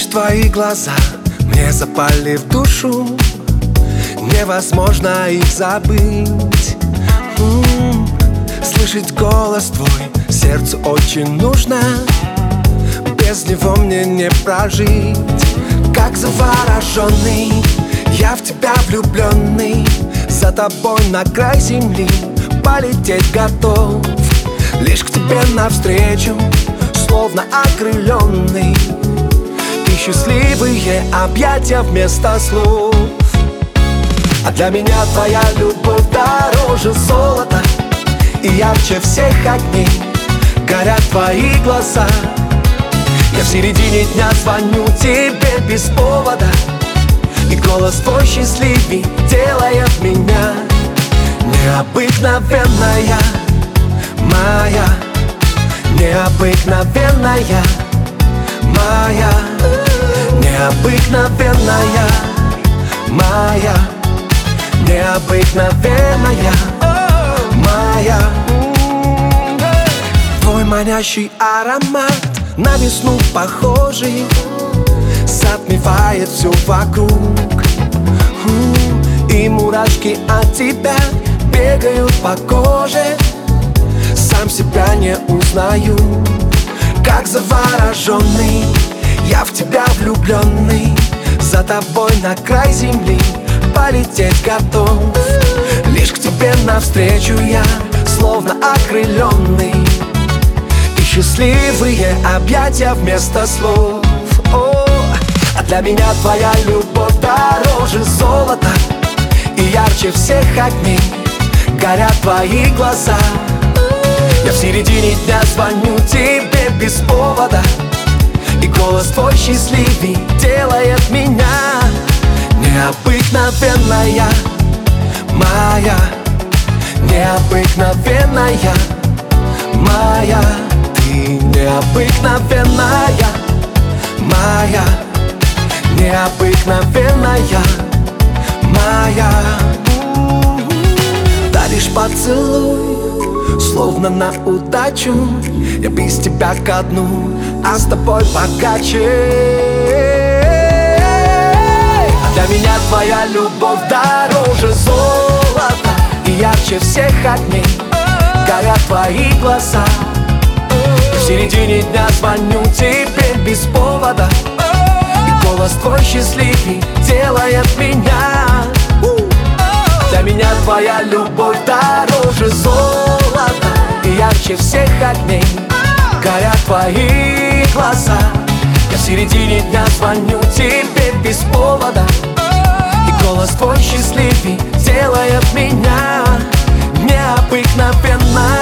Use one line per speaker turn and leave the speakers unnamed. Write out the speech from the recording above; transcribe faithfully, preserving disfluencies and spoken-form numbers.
твои глаза мне запали в душу, невозможно их забыть. М-м-м. Слышать голос твой сердцу очень нужно, без него мне не прожить. Как завороженный, я в тебя влюбленный, за тобой на край земли полететь готов. Лишь к тебе навстречу, словно окрыленный, и счастливые объятия вместо слов. А для меня твоя любовь дороже золота, и ярче всех огней горят твои глаза. Я в середине дня звоню тебе без повода, и голос твой счастливей делает меня необыкновенная, моя, необыкновенная, моя, необыкновенная, моя, необыкновенная, моя. Твой манящий аромат, на весну похожий, затмевает все вокруг. И мурашки от тебя бегают по коже, сам себя не узнаю. Как завороженный, я в тебя влюбленный, за тобой на край земли полететь готов. Лишь к тебе навстречу я, словно окрыленный, и счастливые объятия вместо слов. О, а для меня твоя любовь дороже золота, и ярче всех огней горят твои глаза. Я в середине дня звоню тебе без повода, и голос твой счастливей делает меня необыкновенная, моя, необыкновенная, моя. Ты необыкновенная, моя, необыкновенная, моя. Даришь поцелуй, словно на удачу, я без тебя ко дну, а с тобой богаче. А для меня твоя любовь дороже золота, и ярче всех огней горят твои глаза. В середине дня звоню тебе без повода, и голос твой счастливей делает меня. Для меня твоя любовь дороже золота, и ярче всех огней горят твои глаза. Я в середине дня звоню тебе без повода, и голос твой счастливей делает меня необыкновенной.